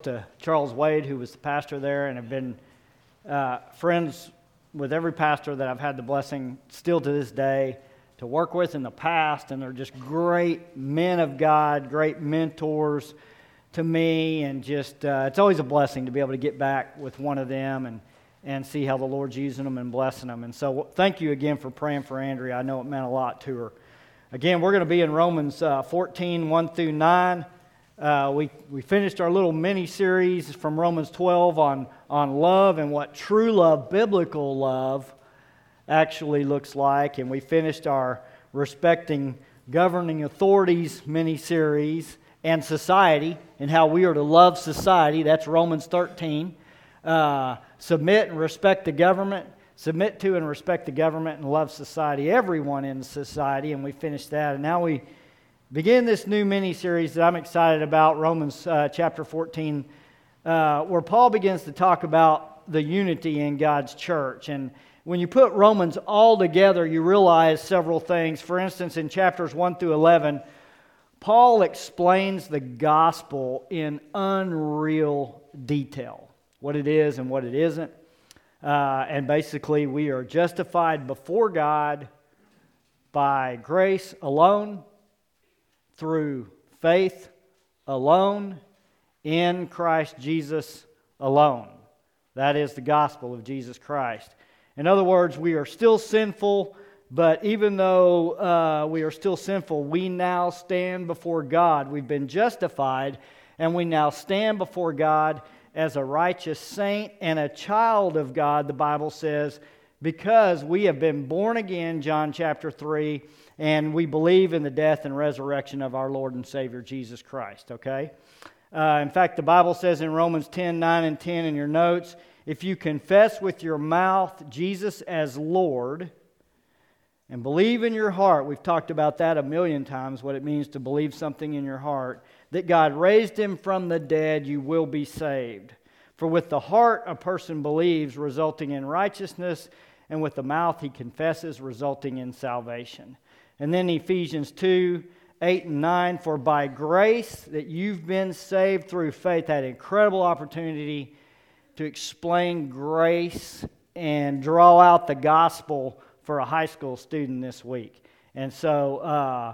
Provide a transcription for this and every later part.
To Charles Wade, who was the pastor there, and have been friends with every pastor that I've had the blessing still to this day to work with in the past, and they're just great men of God, great mentors to me, and just it's always a blessing to be able to get back with one of them and see how the Lord's using them and blessing them. And so thank you again for praying for Andrea. I know it meant a lot to her. Again, we're going to be in Romans 14, 1 through 9. We finished our little mini-series from Romans 12 on love and what true love, biblical love, actually looks like. And we finished our Respecting Governing Authorities mini-series and society and how we are to love society. That's Romans 13. Submit and respect the government. Submit to and respect the government and love society, everyone in society. And we finished that. And now we begin this new mini-series that I'm excited about, Romans chapter 14, where Paul begins to talk about the unity in God's church. And when you put Romans all together, you realize several things. For instance, in chapters 1 through 11, Paul explains the gospel in unreal detail, what it is and what it isn't. And basically, we are justified before God by grace alone, through faith alone, in Christ Jesus alone. That is the gospel of Jesus Christ. In other words, we are still sinful, but even though we are still sinful, we now stand before God. We've been justified, and we now stand before God as a righteous saint and a child of God, the Bible says, because we have been born again, John chapter 3, and we believe in the death and resurrection of our Lord and Savior, Jesus Christ, okay? In fact, the Bible says in Romans 10, 9 and 10 in your notes, if you confess with your mouth Jesus as Lord and believe in your heart, we've talked about that a million times, what it means to believe something in your heart, that God raised him from the dead, you will be saved. For with the heart a person believes, resulting in righteousness, and with the mouth he confesses, resulting in salvation. And then Ephesians 2, 8 and 9, for by grace that you've been saved through faith. I had an incredible opportunity to explain grace and draw out the gospel for a high school student this week. And so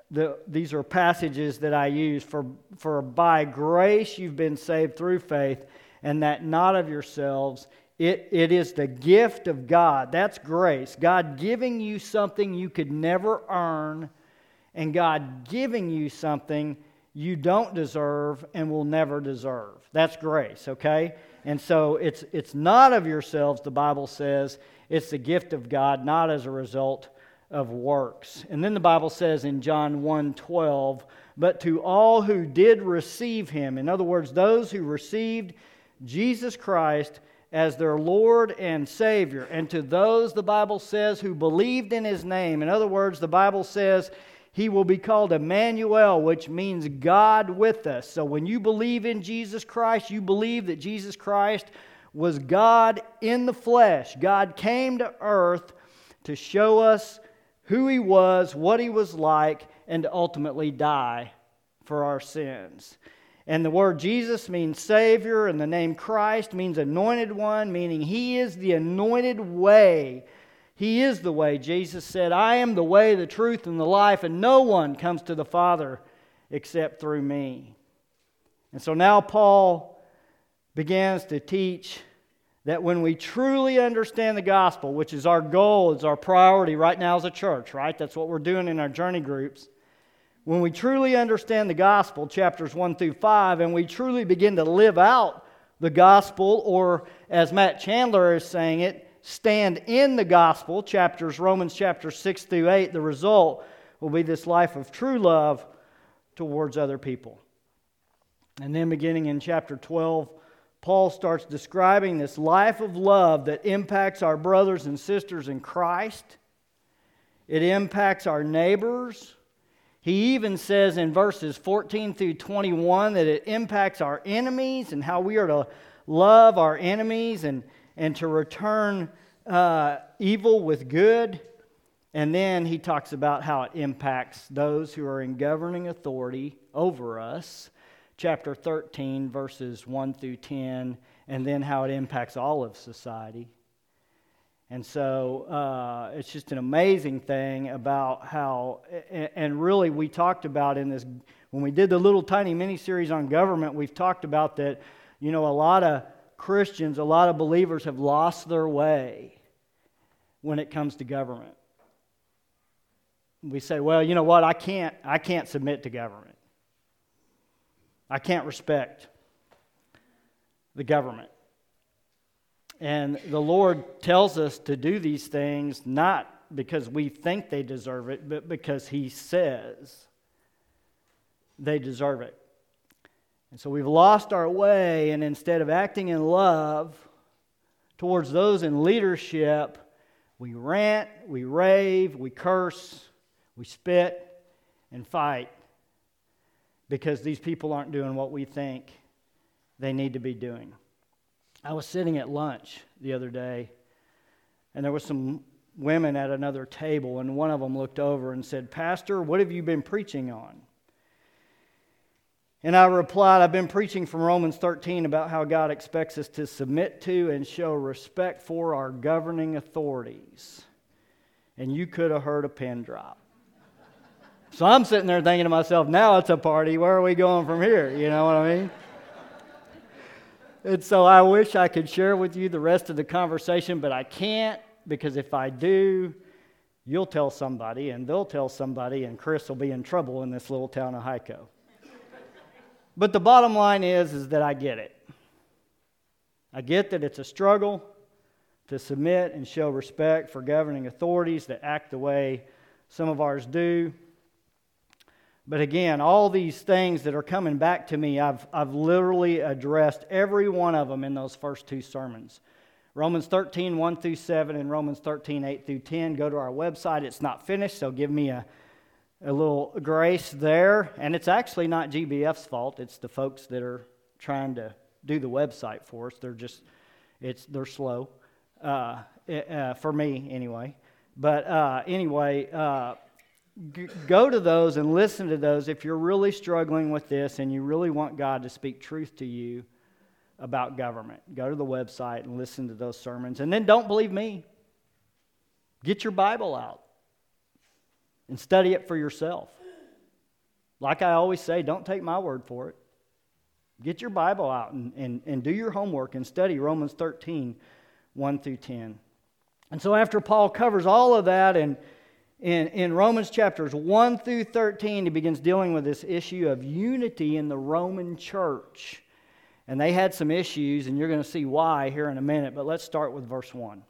these are passages that I use for by grace you've been saved through faith, and that not of yourselves. It is the gift of God. That's grace. God giving you something you could never earn, and God giving you something you don't deserve and will never deserve. That's grace, okay? And so it's not of yourselves, the Bible says. It's the gift of God, not as a result of works. And then the Bible says in John 1:12, but to all who did receive him, in other words, those who received Jesus Christ as their Lord and Savior, and to those, the Bible says, who believed in his name. In other words, the Bible says he will be called Emmanuel, which means God with us. So when you believe in Jesus Christ, you believe that Jesus Christ was God in the flesh. God came to earth to show us who he was, what he was like, and to ultimately die for our sins. And the word Jesus means Savior, and the name Christ means Anointed One, meaning he is the anointed way. He is the way. Jesus said, I am the way, the truth, and the life, and no one comes to the Father except through me. And so now Paul begins to teach that when we truly understand the gospel, which is our goal, is our priority right now as a church, right? That's what we're doing in our journey groups. When we truly understand the gospel, chapters 1 through 5, and we truly begin to live out the gospel, or as Matt Chandler is saying it, stand in the gospel, Romans chapters 6 through 8, the result will be this life of true love towards other people. And then beginning in chapter 12, Paul starts describing this life of love that impacts our brothers and sisters in Christ. It impacts our neighbors. He even says in verses 14 through 21 that it impacts our enemies and how we are to love our enemies and to return evil with good. And then he talks about how it impacts those who are in governing authority over us chapter 13, verses 1 through 10, and then how it impacts all of society. And so it's just an amazing thing about how, and really we talked about in this, when we did the little tiny mini-series on government, we've talked about that, a lot of Christians, a lot of believers have lost their way when it comes to government. We say, well, you know what, I can't submit to government. I can't respect the government. And the Lord tells us to do these things not because we think they deserve it, but because He says they deserve it. And so we've lost our way, and instead of acting in love towards those in leadership, we rant, we rave, we curse, we spit, and fight because these people aren't doing what we think they need to be doing. I was sitting at lunch the other day, and there were some women at another table, and one of them looked over and said, "Pastor, what have you been preaching on?" And I replied, "I've been preaching from Romans 13 about how God expects us to submit to and show respect for our governing authorities." And you could have heard a pin drop. So I'm sitting there thinking to myself, now it's a party. Where are we going from here? You know what I mean? And so I wish I could share with you the rest of the conversation, but I can't, because if I do, you'll tell somebody, and they'll tell somebody, and Chris will be in trouble in this little town of Hico. But the bottom line is that I get it. I get that it's a struggle to submit and show respect for governing authorities that act the way some of ours do. But again, all these things that are coming back to me, I've literally addressed every one of them in those first two sermons. Romans 13, 1 through 7, and Romans 13, 8 through 10. Go to our website. It's not finished, so give me a little grace there. And it's actually not GBF's fault. It's the folks that are trying to do the website for us. They're slow, for me anyway. But anyway, go to those and listen to those if you're really struggling with this and you really want God to speak truth to you about government. Go to the website and listen to those sermons. And then don't believe me. Get your Bible out and study it for yourself. Like I always say, don't take my word for it. Get your Bible out and do your homework and study Romans 13, 1 through 10. And so after Paul covers all of that, and in Romans chapters 1 through 13, he begins dealing with this issue of unity in the Roman church. And they had some issues, and you're going to see why here in a minute, but let's start with verse 1.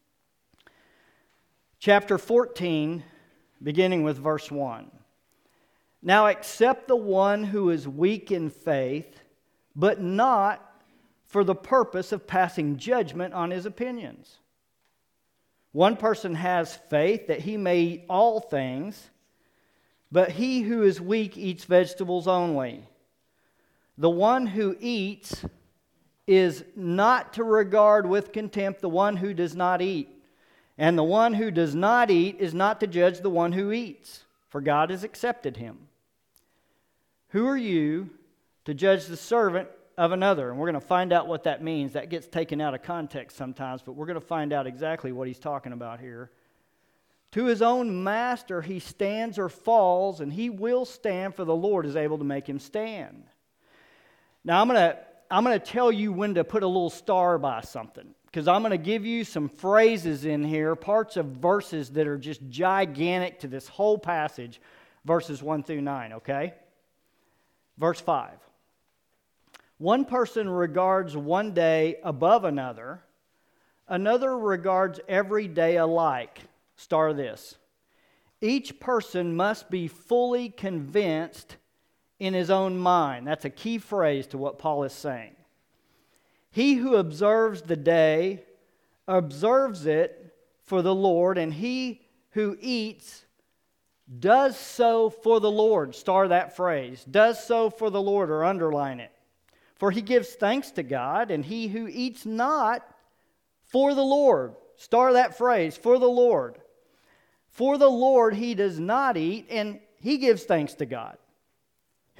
Chapter 14, beginning with verse 1. Now accept the one who is weak in faith, but not for the purpose of passing judgment on his opinions. One person has faith that he may eat all things, but he who is weak eats vegetables only. The one who eats is not to regard with contempt the one who does not eat, and the one who does not eat is not to judge the one who eats, for God has accepted him. Who are you to judge the servant of another? And we're going to find out what that means. That gets taken out of context sometimes, but we're going to find out exactly what he's talking about here. To his own master he stands or falls, and he will stand, for the Lord is able to make him stand. Now I'm going to tell you when to put a little star by something, because I'm going to give you some phrases in here, parts of verses that are just gigantic to this whole passage, verses 1 through 9, okay? Verse 5. One person regards one day above another. Another regards every day alike. Star this. Each person must be fully convinced in his own mind. That's a key phrase to what Paul is saying. He who observes the day observes it for the Lord, and he who eats does so for the Lord. Star that phrase. Does so for the Lord, or underline it. For he gives thanks to God, and he who eats not for the Lord. Star that phrase, for the Lord. For the Lord he does not eat, and he gives thanks to God.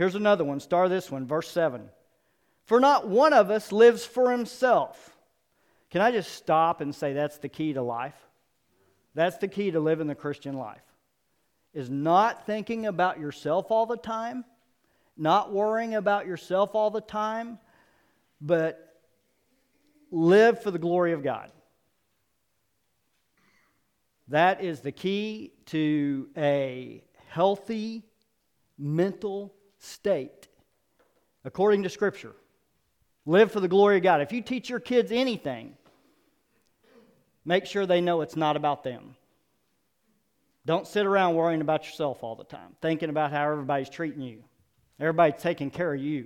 Here's another one. Star this one, verse 7. For not one of us lives for himself. Can I just stop and say that's the key to life? That's the key to living the Christian life. Is not thinking about yourself all the time, not worrying about yourself all the time, but live for the glory of God. That is the key to a healthy mental state, according to Scripture. Live for the glory of God. If you teach your kids anything, make sure they know it's not about them. Don't sit around worrying about yourself all the time, thinking about how everybody's treating you. Everybody's taking care of you.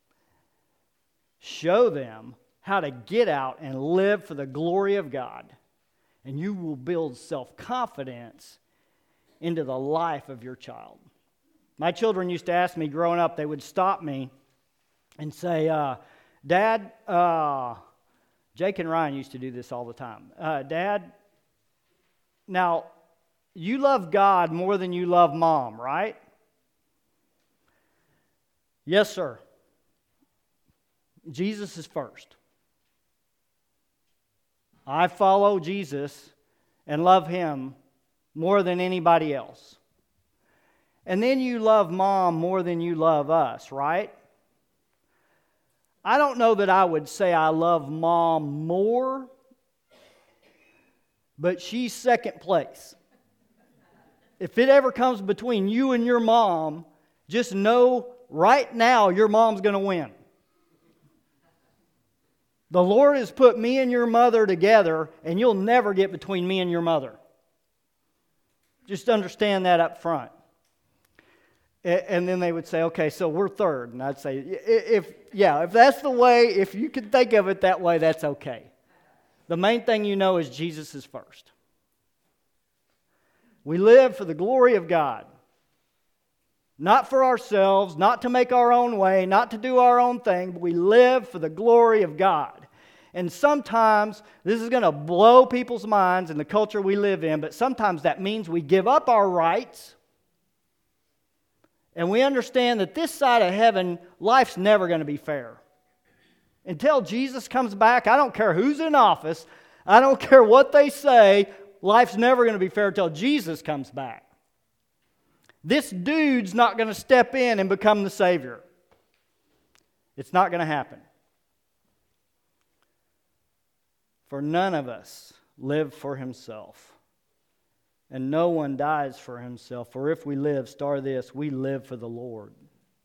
Show them how to get out and live for the glory of God, and you will build self-confidence into the life of your child. My children used to ask me growing up, they would stop me and say, Dad, Jake and Ryan used to do this all the time. Dad, now, you love God more than you love Mom, right? Yes, sir. Jesus is first. I follow Jesus and love Him more than anybody else. And then you love Mom more than you love us, right? I don't know that I would say I love Mom more, but she's second place. If it ever comes between you and your mom, just know right now your mom's going to win. The Lord has put me and your mother together, and you'll never get between me and your mother. Just understand that up front. And then they would say, okay, so we're third. And I'd say, if that's the way, if you can think of it that way, that's okay. The main thing you know is Jesus is first. We live for the glory of God. Not for ourselves, not to make our own way, not to do our own thing, but we live for the glory of God. And sometimes this is going to blow people's minds in the culture we live in, but sometimes that means we give up our rights. And we understand that this side of heaven, life's never going to be fair. Until Jesus comes back, I don't care who's in office, I don't care what they say, life's never going to be fair until Jesus comes back. This dude's not going to step in and become the Savior. It's not going to happen. For none of us live for himself, and no one dies for himself. For if we live, star this, we live for the Lord.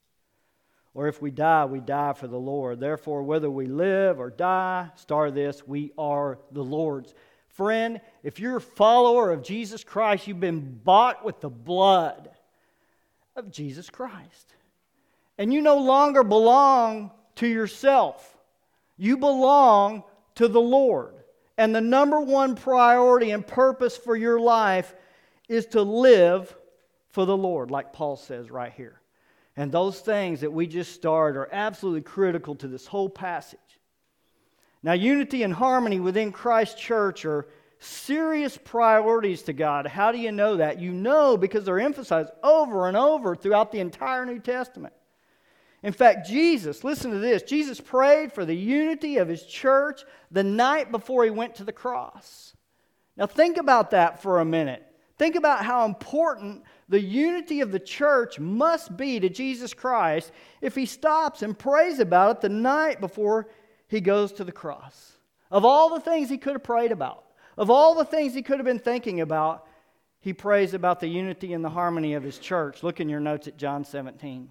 Or if we die for the Lord. Therefore, whether we live or die, star this, we are the Lord's. Friend, if you're a follower of Jesus Christ, you've been bought with the blood of Jesus Christ. And you no longer belong to yourself. You belong to the Lord. And the number one priority and purpose for your life is to live for the Lord, like Paul says right here. And those things that we just started are absolutely critical to this whole passage. Now, unity and harmony within Christ's church are serious priorities to God. How do you know that? You know because they're emphasized over and over throughout the entire New Testament. In fact, Jesus, listen to this, Jesus prayed for the unity of His church the night before He went to the cross. Now think about that for a minute. Think about how important the unity of the church must be to Jesus Christ if He stops and prays about it the night before He goes to the cross. Of all the things He could have prayed about, of all the things He could have been thinking about, He prays about the unity and the harmony of His church. Look in your notes at John 17.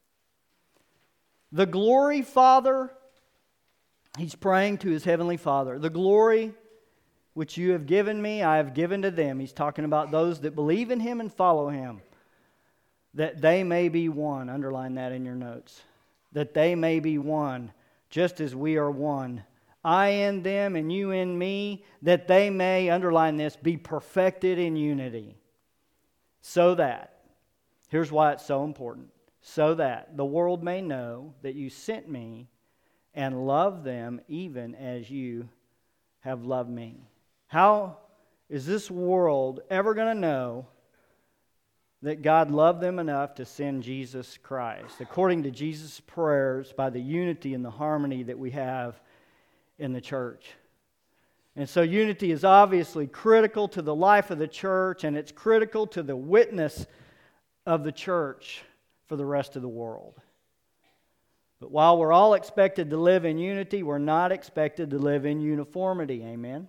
The glory, Father, He's praying to His heavenly Father. The glory which you have given me, I have given to them. He's talking about those that believe in Him and follow Him. That they may be one. Underline that in your notes. That they may be one, just as we are one. I in them and you in me, that they may, underline this, be perfected in unity. So that, here's why it's so important. So that the world may know that you sent me and love them even as you have loved me. How is this world ever going to know that God loved them enough to send Jesus Christ, according to Jesus' prayers, by the unity and the harmony that we have in the church. And so unity is obviously critical to the life of the church, and it's critical to the witness of the church for the rest of the world. But while we're all expected to live in unity, we're not expected to live in uniformity. Amen?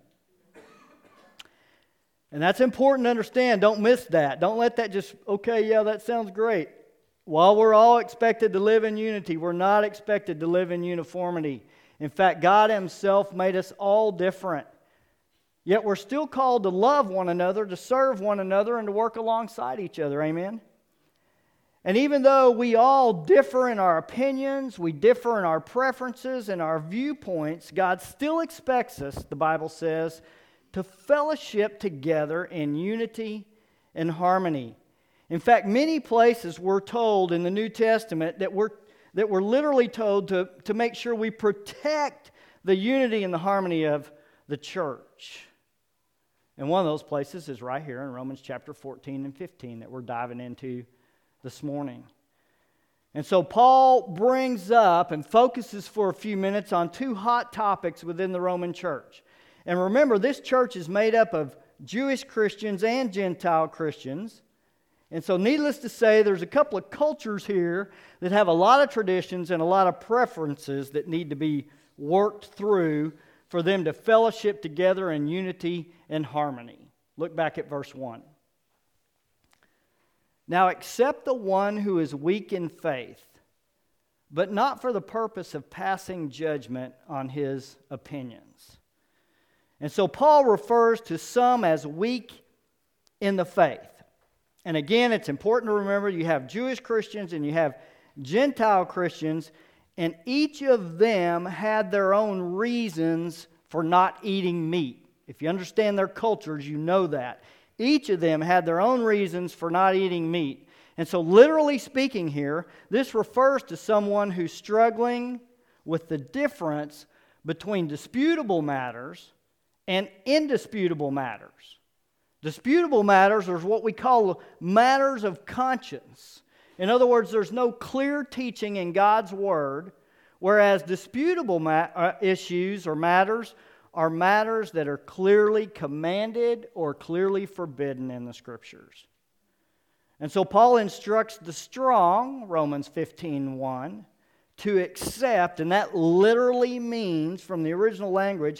And that's important to understand. Don't miss that. Don't let that just, okay, yeah, that sounds great. While we're all expected to live in unity, we're not expected to live in uniformity. In fact, God Himself made us all different. Yet we're still called to love one another, to serve one another, and to work alongside each other. Amen? And even though we all differ in our opinions, we differ in our preferences and our viewpoints, God still expects us, the Bible says, to fellowship together in unity and harmony. In fact, many places we're told in the New Testament that we're literally told to make sure we protect the unity and the harmony of the church. And one of those places is right here in Romans chapter 14 and 15 that we're diving into this morning. And so Paul brings up and focuses for a few minutes on two hot topics within the Roman church. And remember, this church is made up of Jewish Christians and Gentile Christians. And so needless to say, there's a couple of cultures here that have a lot of traditions and a lot of preferences that need to be worked through for them to fellowship together in unity and harmony. Look back at verse 1. Now accept the one who is weak in faith, but not for the purpose of passing judgment on his opinions. And so Paul refers to some as weak in the faith. And again, it's important to remember you have Jewish Christians and you have Gentile Christians, and each of them had their own reasons for not eating meat. If you understand their cultures, you know that. Each of them had their own reasons for not eating meat. And so literally speaking here, this refers to someone who's struggling with the difference between disputable matters and indisputable matters. Disputable matters are what we call matters of conscience. In other words, there's no clear teaching in God's Word, whereas disputable issues or matters are matters that are clearly commanded or clearly forbidden in the Scriptures. And so Paul instructs the strong, Romans 15:1, to accept, and that literally means, from the original language,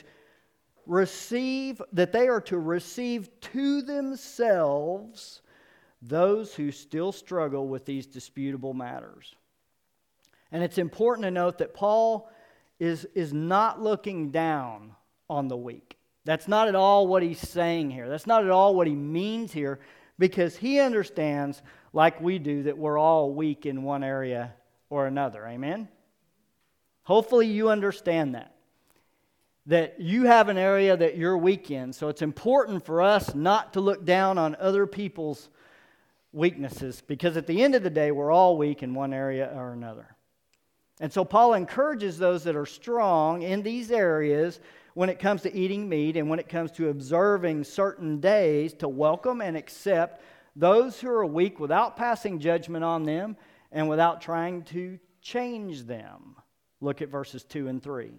that they are to receive to themselves those who still struggle with these disputable matters. And it's important to note that Paul is not looking down on the weak. That's not at all what he's saying here. That's not at all what he means here, because he understands, like we do, that we're all weak in one area or another. Amen? Hopefully you understand that. That you have an area that you're weak in. So it's important for us not to look down on other people's weaknesses, because at the end of the day, we're all weak in one area or another. And so Paul encourages those that are strong in these areas when it comes to eating meat and when it comes to observing certain days to welcome and accept those who are weak without passing judgment on them and without trying to change them. Look at verses 2 and 3.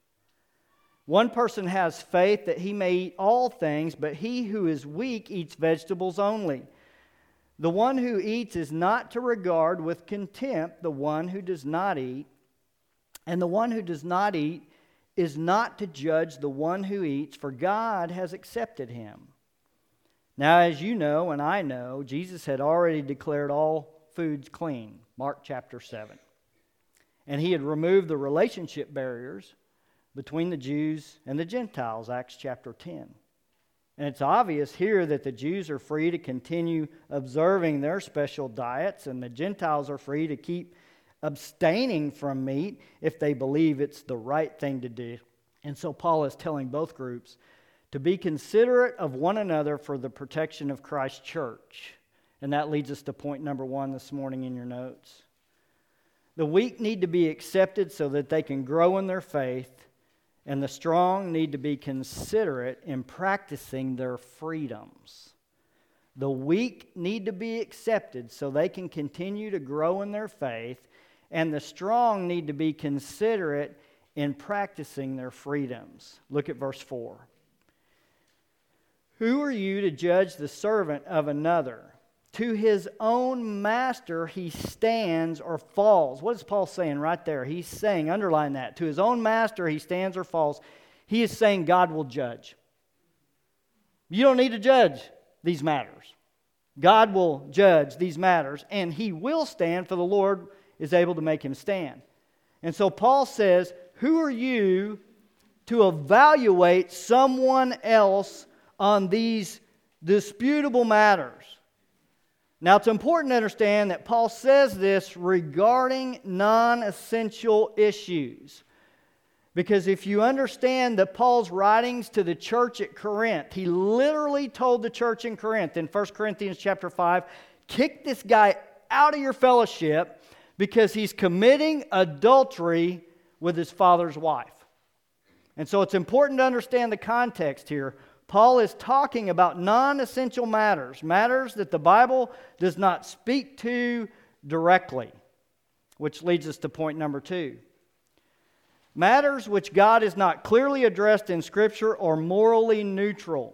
One person has faith that he may eat all things, but he who is weak eats vegetables only. The one who eats is not to regard with contempt the one who does not eat, and the one who does not eat is not to judge the one who eats, for God has accepted him. Now, as you know, and I know, Jesus had already declared all foods clean, Mark chapter 7. And he had removed the relationship barriers between the Jews and the Gentiles, Acts chapter 10. And it's obvious here that the Jews are free to continue observing their special diets, and the Gentiles are free to keep abstaining from meat if they believe it's the right thing to do. And so Paul is telling both groups to be considerate of one another for the protection of Christ's church. And that leads us to point number 1 this morning in your notes. The weak need to be accepted so that they can grow in their faith, and the strong need to be considerate in practicing their freedoms. The weak need to be accepted so they can continue to grow in their faith, and the strong need to be considerate in practicing their freedoms. Look at verse 4. Who are you to judge the servant of another? To his own master he stands or falls. What is Paul saying right there? He's saying, underline that, to his own master he stands or falls. He is saying God will judge. You don't need to judge these matters. God will judge these matters, and he will stand, for the Lord is able to make him stand. And so Paul says, who are you to evaluate someone else on these disputable matters? Now, it's important to understand that Paul says this regarding non-essential issues. Because if you understand that Paul's writings to the church at Corinth, he literally told the church in Corinth in 1 Corinthians chapter 5, kick this guy out of your fellowship because he's committing adultery with his father's wife. And so it's important to understand the context here. Paul is talking about non-essential matters, matters that the Bible does not speak to directly, which leads us to point number 2. Matters which God is not clearly addressed in Scripture or morally neutral.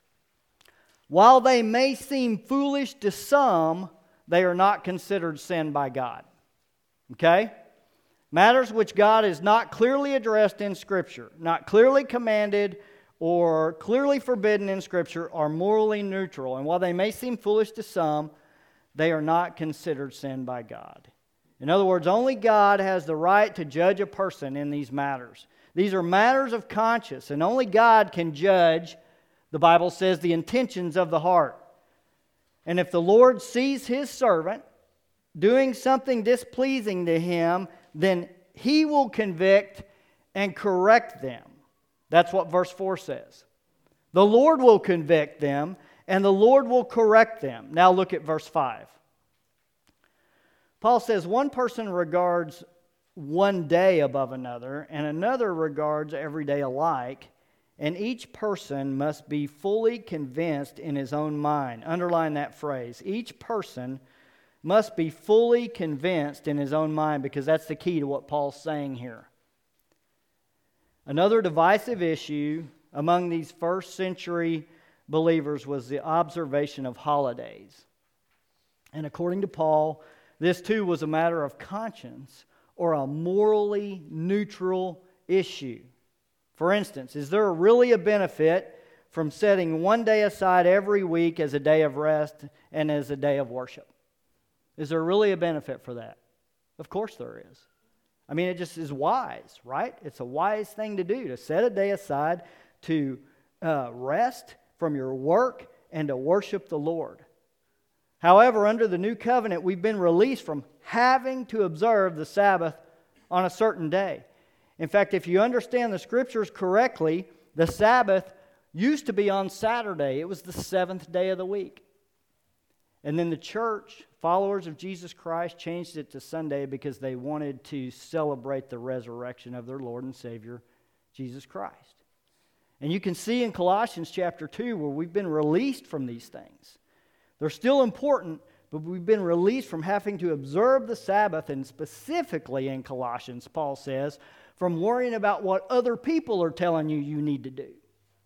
While they may seem foolish to some, they are not considered sin by God. Okay? Matters which God is not clearly addressed in Scripture, not clearly commanded or clearly forbidden in Scripture, are morally neutral. And while they may seem foolish to some, they are not considered sin by God. In other words, only God has the right to judge a person in these matters. These are matters of conscience, and only God can judge, the Bible says, the intentions of the heart. And if the Lord sees His servant doing something displeasing to Him, then He will convict and correct them. That's what verse 4 says. The Lord will convict them, and the Lord will correct them. Now look at verse 5. Paul says one person regards one day above another, and another regards every day alike, and each person must be fully convinced in his own mind. Underline that phrase. Each person must be fully convinced in his own mind, because that's the key to what Paul's saying here. Another divisive issue among these first century believers was the observation of holidays. And according to Paul, this too was a matter of conscience or a morally neutral issue. For instance, is there really a benefit from setting one day aside every week as a day of rest and as a day of worship? Is there really a benefit for that? Of course there is. I mean, it just is wise, right? It's a wise thing to do, to set a day aside to rest from your work and to worship the Lord. However, under the new covenant, we've been released from having to observe the Sabbath on a certain day. In fact, if you understand the Scriptures correctly, the Sabbath used to be on Saturday. It was the 7th day of the week. And then the church, followers of Jesus Christ, changed it to Sunday because they wanted to celebrate the resurrection of their Lord and Savior, Jesus Christ. And you can see in Colossians chapter 2 where we've been released from these things. They're still important, but we've been released from having to observe the Sabbath, and specifically in Colossians, Paul says, from worrying about what other people are telling you need to do.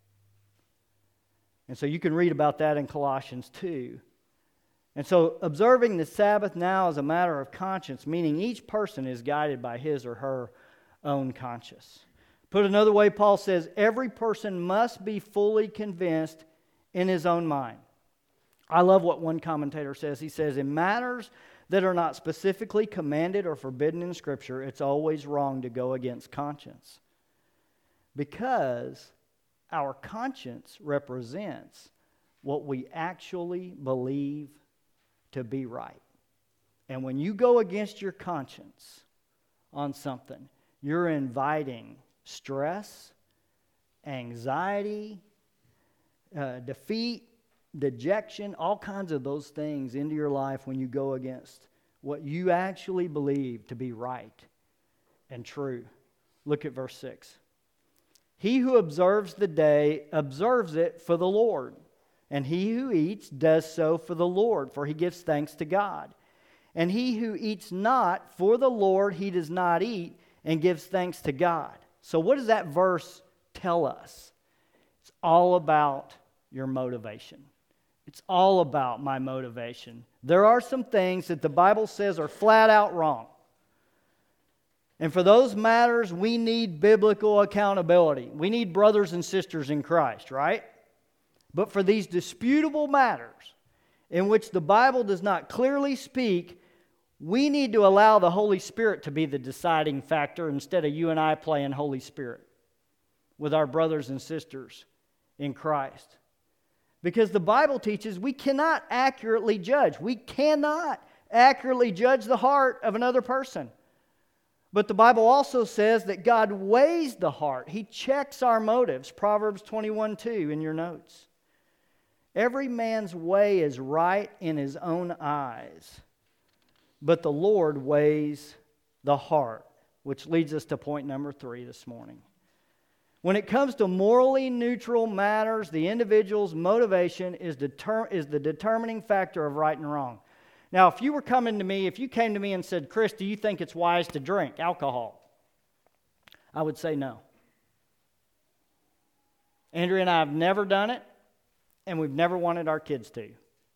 And so you can read about that in Colossians 2. And so observing the Sabbath now is a matter of conscience, meaning each person is guided by his or her own conscience. Put another way, Paul says, every person must be fully convinced in his own mind. I love what one commentator says. He says, in matters that are not specifically commanded or forbidden in Scripture, it's always wrong to go against conscience. Because our conscience represents what we actually believe to be right. And when you go against your conscience on something, you're inviting stress, anxiety, defeat, dejection, all kinds of those things into your life when you go against what you actually believe to be right and true. Look at verse 6. He who observes the day observes it for the Lord, And he who eats does so for the Lord, for he gives thanks to God. And he who eats not for the Lord, he does not eat, and gives thanks to God. So what does that verse tell us? It's all about your motivation. It's all about my motivation. There are some things that the Bible says are flat out wrong. And for those matters, we need biblical accountability. We need brothers and sisters in Christ, right? But for these disputable matters in which the Bible does not clearly speak, we need to allow the Holy Spirit to be the deciding factor instead of you and I playing Holy Spirit with our brothers and sisters in Christ. Because the Bible teaches we cannot accurately judge. We cannot accurately judge the heart of another person. But the Bible also says that God weighs the heart. He checks our motives. Proverbs 21:2 in your notes. Every man's way is right in his own eyes, but the Lord weighs the heart, which leads us to point number 3 this morning. When it comes to morally neutral matters, the individual's motivation is the determining factor of right and wrong. Now, if you came to me and said, Chris, do you think it's wise to drink alcohol? I would say no. Andrea and I have never done it, and we've never wanted our kids to.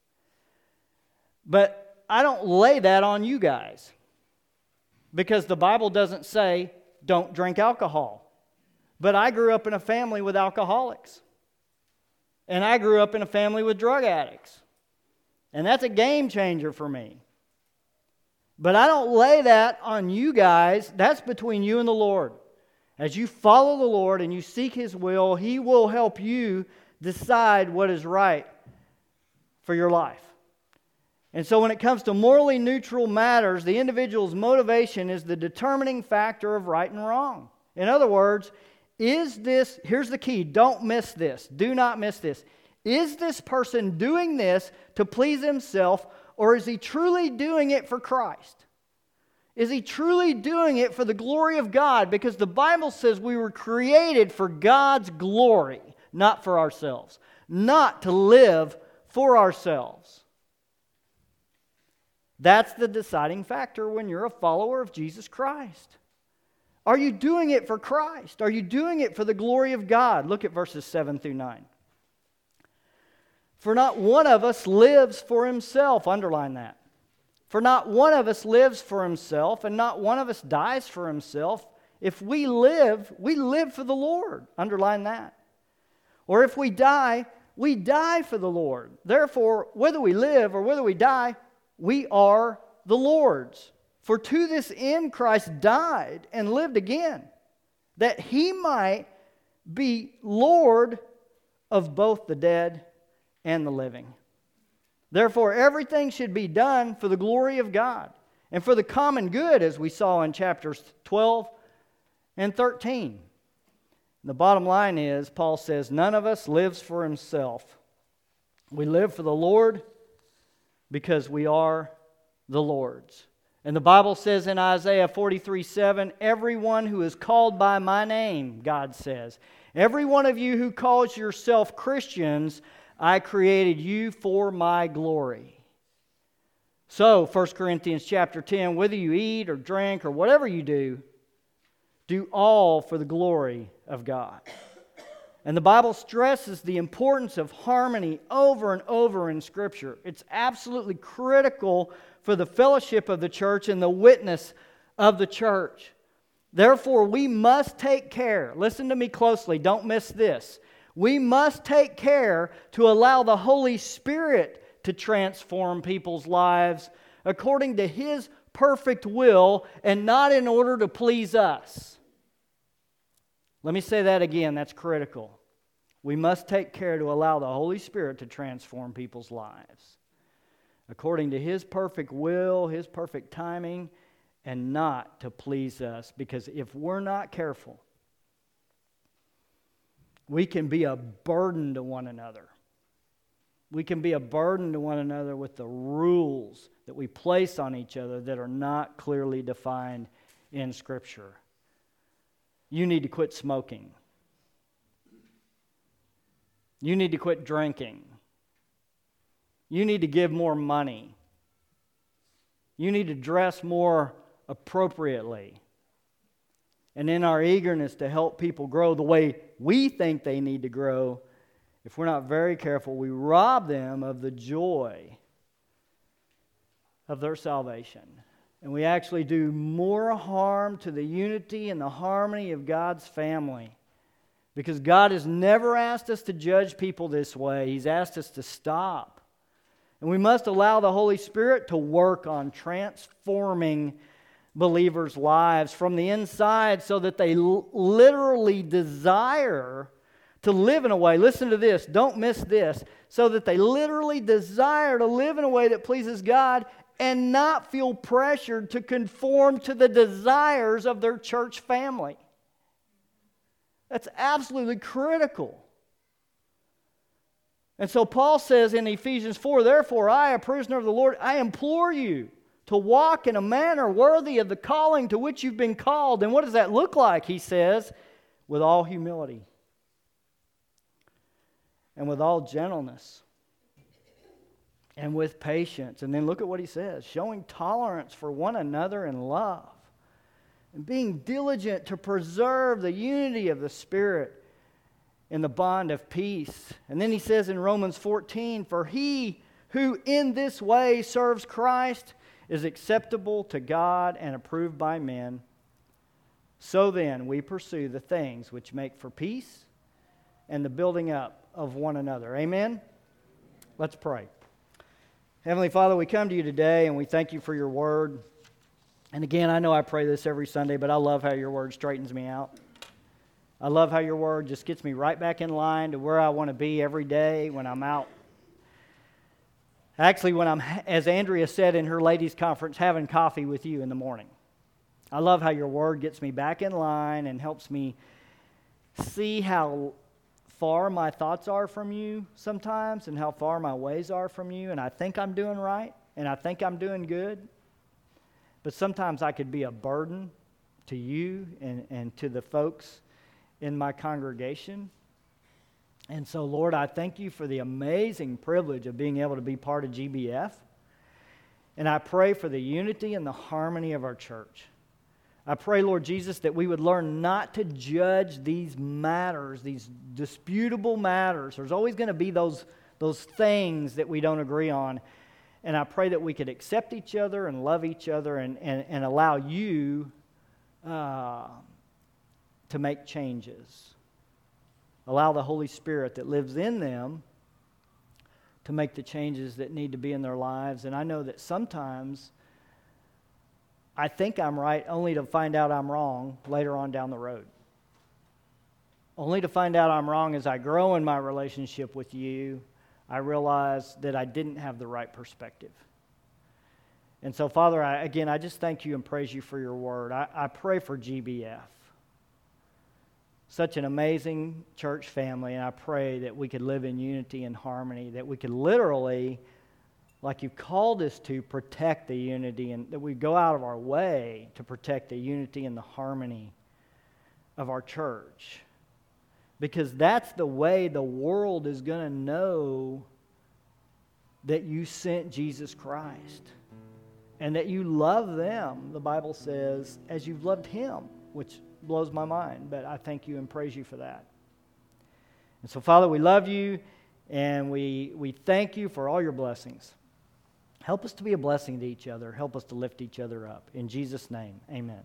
But I don't lay that on you guys, because the Bible doesn't say don't drink alcohol. But I grew up in a family with alcoholics. And I grew up in a family with drug addicts. And that's a game changer for me. But I don't lay that on you guys. That's between you and the Lord. As you follow the Lord and you seek His will, He will help you decide what is right for your life. And so when it comes to morally neutral matters, the individual's motivation is the determining factor of right and wrong. In other words, here's the key, don't miss this, do not miss this. Is this person doing this to please himself, or is he truly doing it for Christ? Is he truly doing it for the glory of God? Because the Bible says we were created for God's glory, not for ourselves. Not to live for ourselves. That's the deciding factor when you're a follower of Jesus Christ. Are you doing it for Christ? Are you doing it for the glory of God? Look at verses 7 through 9. For not one of us lives for himself. Underline that. For not one of us lives for himself, and not one of us dies for himself. If we live for the Lord. Underline that. Or if we die for the Lord. Therefore, whether we live or whether we die, we are the Lord's. For to this end Christ died and lived again, that He might be Lord of both the dead and the living. Therefore, everything should be done for the glory of God and for the common good, as we saw in chapters 12 and 13. The bottom line is, Paul says, none of us lives for himself. We live for the Lord because we are the Lord's. And the Bible says in Isaiah 43:7, everyone who is called by my name, God says, every one of you who calls yourself Christians, I created you for my glory. So, 1 Corinthians chapter 10, whether you eat or drink or whatever you do all for the glory of God. And the Bible stresses the importance of harmony over and over in Scripture. It's absolutely critical for the fellowship of the church and the witness of the church. Therefore, we must take care. Listen to me closely. Don't miss this. We must take care to allow the Holy Spirit to transform people's lives according to His perfect will and not in order to please us. Let me say that again. That's critical. We must take care to allow the Holy Spirit to transform people's lives according to His perfect will, His perfect timing, and not to please us. Because if we're not careful, we can be a burden to one another. We can be a burden to one another with the rules that we place on each other that are not clearly defined in Scripture. You need to quit smoking. You need to quit drinking. You need to give more money. You need to dress more appropriately. And in our eagerness to help people grow the way we think they need to grow, if we're not very careful, we rob them of the joy of their salvation. And we actually do more harm to the unity and the harmony of God's family. Because God has never asked us to judge people this way. He's asked us to stop. And we must allow the Holy Spirit to work on transforming believers' lives from the inside so that they literally desire to live in a way, listen to this, don't miss this, so that they literally desire to live in a way that pleases God and not feel pressured to conform to the desires of their church family. That's absolutely critical. And so Paul says in Ephesians 4, therefore I, a prisoner of the Lord, I implore you to walk in a manner worthy of the calling to which you've been called. And what does that look like? He says, with all humility and with all gentleness and with patience. And then look at what he says, showing tolerance for one another in love and being diligent to preserve the unity of the Spirit in the bond of peace. And then he says in Romans 14, for he who in this way serves Christ is acceptable to God and approved by men. So then we pursue the things which make for peace and the building up of one another. Amen? Let's pray. Heavenly Father, we come to you today and we thank you for your word. And again, I know I pray this every Sunday, but I love how your word straightens me out. I love how your word just gets me right back in line to where I want to be every day when I'm out. Actually, when I'm, as Andrea said in her ladies' conference, having coffee with you in the morning. I love how your word gets me back in line and helps me see how far my thoughts are from you sometimes and how far my ways are from you. And I think I'm doing right and I think I'm doing good. But sometimes I could be a burden to you and to the folks in my congregation. And so, Lord, I thank you for the amazing privilege of being able to be part of GBF. And I pray for the unity and the harmony of our church. I pray, Lord Jesus, that we would learn not to judge these matters, these disputable matters. There's always going to be those things that we don't agree on. And I pray that we could accept each other and love each other and allow you to make changes. Allow the Holy Spirit that lives in them to make the changes that need to be in their lives. And I know that sometimes I think I'm right only to find out I'm wrong later on down the road. Only to find out I'm wrong as I grow in my relationship with you, I realize that I didn't have the right perspective. And so, Father, I just thank you and praise you for your word. I pray for GBF. Such an amazing church family, and I pray that we could live in unity and harmony, that we could literally, like you've called us to, protect the unity, and that we go out of our way to protect the unity and the harmony of our church. Because that's the way the world is going to know that you sent Jesus Christ and that you love them, the Bible says, as you've loved him, which blows my mind, but I thank you and praise you for that. And so, Father, we love you, and we thank you for all your blessings. Help us to be a blessing to each other. Help us to lift each other up. In Jesus' name, amen.